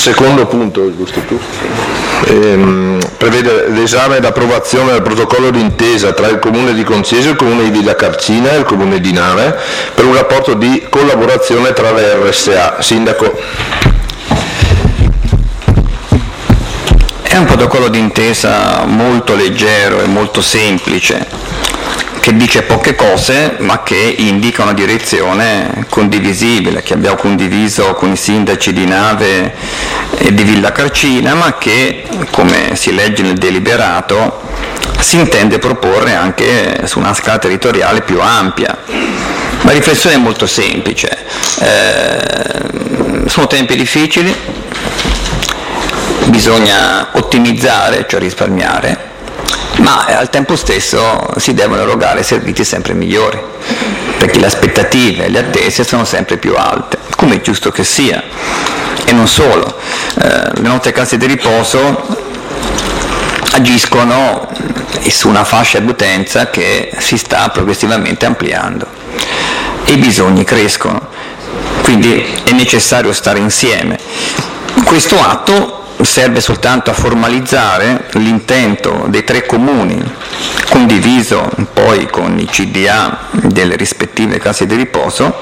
Secondo punto, giusto tu, prevede l'esame ed approvazione del protocollo d'intesa tra il Comune di Concesio, il Comune di Villa Carcina e il Comune di Nave per un rapporto di collaborazione tra le RSA. Sindaco. È un protocollo d'intesa molto leggero e molto semplice, che dice poche cose ma che indica una direzione condivisibile, che abbiamo condiviso con i sindaci di Nave e di Villa Carcina, ma che, come si legge nel deliberato, si intende proporre anche su una scala territoriale più ampia. La riflessione è molto semplice, sono tempi difficili, bisogna ottimizzare, cioè risparmiare, ma al tempo stesso si devono erogare servizi sempre migliori, perché le aspettative e le attese sono sempre più alte, come è giusto che sia. E non solo, le nostre case di riposo agiscono su una fascia di utenza che si sta progressivamente ampliando e i bisogni crescono, quindi è necessario stare insieme. Questo atto serve soltanto a formalizzare l'intento dei 3 comuni, condiviso poi con i CDA delle rispettive case di riposo,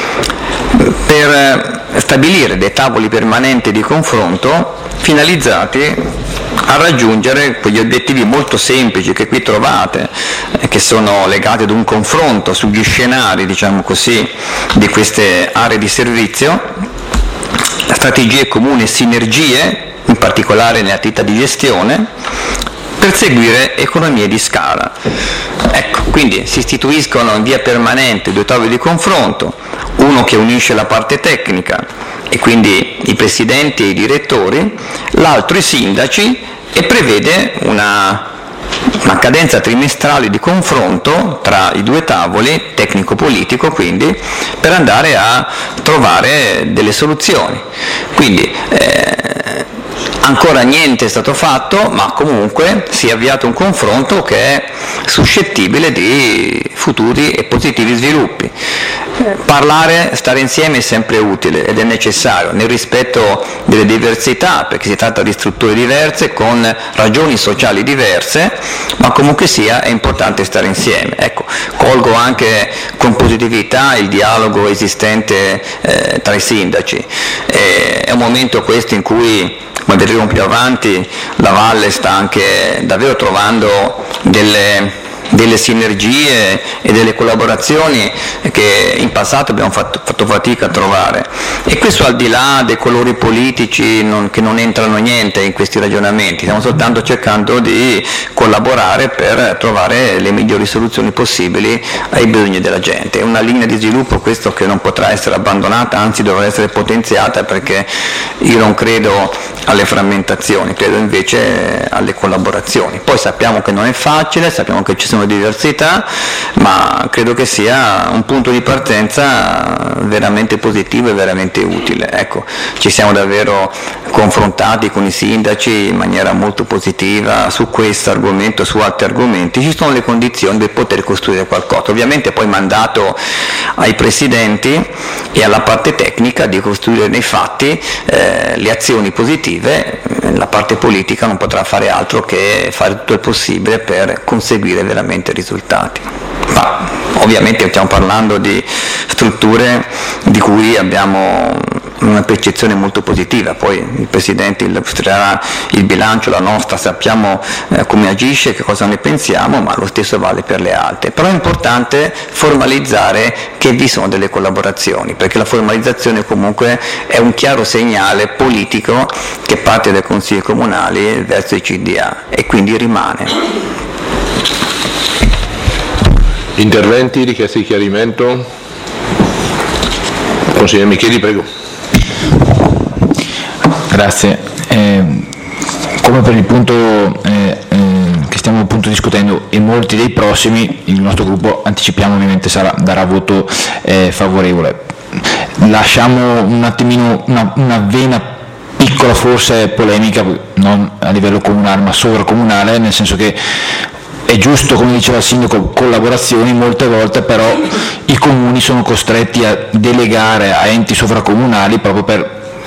per stabilire dei tavoli permanenti di confronto finalizzati a raggiungere quegli obiettivi molto semplici che qui trovate, che sono legati ad un confronto sugli scenari, diciamo così, di queste aree di servizio, strategie comuni e sinergie, in particolare nelle attività di gestione, per seguire economie di scala. Ecco, quindi si istituiscono in via permanente 2 tavoli di confronto, uno che unisce la parte tecnica e quindi i presidenti e i direttori, l'altro i sindaci, e prevede una cadenza trimestrale di confronto tra i 2 tavoli, tecnico-politico quindi, per andare a trovare delle soluzioni. Quindi ancora niente è stato fatto, ma comunque si è avviato un confronto che è suscettibile di futuri e positivi sviluppi. Parlare, stare insieme è sempre utile ed è necessario nel rispetto delle diversità, perché si tratta di strutture diverse con ragioni sociali diverse, ma comunque sia è importante stare insieme. Ecco, colgo anche con positività il dialogo esistente tra i sindaci. È un momento questo in cui, come vedremo più avanti, la Valle sta anche davvero trovando delle sinergie e delle collaborazioni che in passato abbiamo fatto fatica a trovare, e questo al di là dei colori politici che non entrano niente in questi ragionamenti. Stiamo soltanto cercando di collaborare per trovare le migliori soluzioni possibili ai bisogni della gente. È una linea di sviluppo questo che non potrà essere abbandonata, anzi dovrà essere potenziata, perché io non credo alle frammentazioni, credo invece alle collaborazioni. Poi sappiamo che non è facile, sappiamo che ci sono diversità, ma credo che sia un punto di partenza veramente positivo e veramente utile. Ecco, ci siamo davvero confrontati con i sindaci in maniera molto positiva su questo argomento, su altri argomenti. Ci sono le condizioni per poter costruire qualcosa, ovviamente poi mandato ai presidenti e alla parte tecnica di costruire nei fatti le azioni positive. La parte politica non potrà fare altro che fare tutto il possibile per conseguire veramente risultati. Ma ovviamente stiamo parlando di strutture di cui abbiamo una percezione molto positiva, poi il Presidente illustrerà il bilancio, la nostra, sappiamo come agisce, che cosa ne pensiamo, ma lo stesso vale per le altre. Però è importante formalizzare che vi sono delle collaborazioni, perché la formalizzazione comunque è un chiaro segnale politico che parte dai consigli comunali verso i CDA e quindi rimane. Interventi, richieste di chiarimento? Consigliere Micheli, prego. Grazie. Come per il punto che stiamo appunto discutendo e molti dei prossimi, il nostro gruppo, anticipiamo, ovviamente darà voto favorevole. Lasciamo un attimino una vena piccola, forse polemica, non a livello comunale ma sovracomunale, nel senso che è giusto, come diceva il sindaco, collaborazioni, molte volte però i comuni sono costretti a delegare a enti sovracomunali proprio per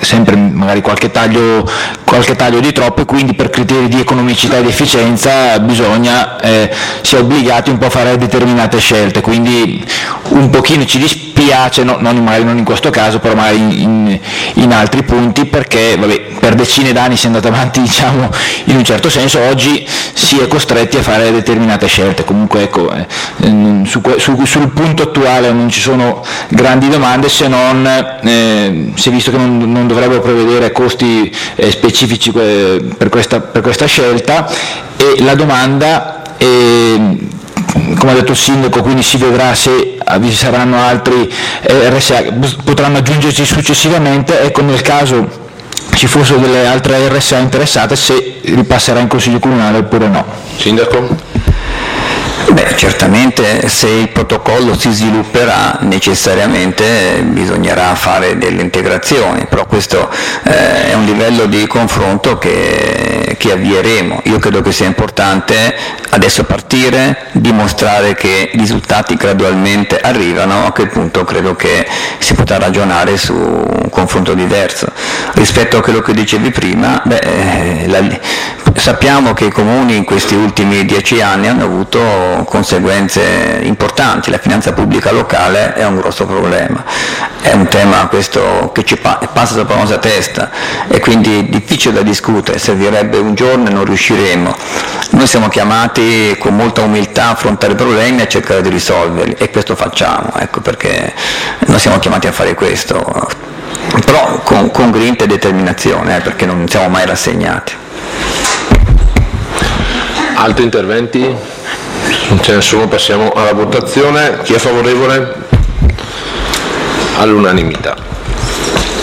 sempre magari qualche taglio di troppo, e quindi per criteri di economicità ed efficienza bisogna si è obbligati un po' a fare determinate scelte, quindi un pochino ci dispiace, magari non in questo caso, però magari in altri punti, perché per decine d'anni si è andato avanti, diciamo, in un certo senso. Oggi si è costretti a fare determinate scelte. Comunque ecco, sul punto attuale non ci sono grandi domande, se non si è visto che non dovrebbero prevedere costi specifici per questa scelta, e la domanda come ha detto il sindaco, quindi si vedrà se vi saranno altri RSA, potranno aggiungerci successivamente, ecco, nel caso ci fossero delle altre RSA interessate, se ripasserà in Consiglio Comunale oppure no. Sindaco? Beh, certamente se il protocollo si svilupperà necessariamente bisognerà fare delle integrazioni, però questo è un livello di confronto che avvieremo. Io credo che sia importante adesso partire, dimostrare che i risultati gradualmente arrivano, a quel punto credo che si potrà ragionare su un confronto diverso. Rispetto a quello che dicevi prima, sappiamo che i comuni in questi ultimi 10 anni hanno avuto conseguenze importanti, la finanza pubblica locale è un grosso problema, è un tema questo che ci passa sopra la nostra testa, e quindi difficile da discutere, servirebbe un giorno e non riusciremo. Noi siamo chiamati con molta umiltà a affrontare i problemi e a cercare di risolverli, e questo facciamo, ecco perché noi siamo chiamati a fare questo, però con grinta e determinazione, perché non siamo mai rassegnati. Altri interventi? Non ce ne sono, passiamo alla votazione. Chi è favorevole? All'unanimità.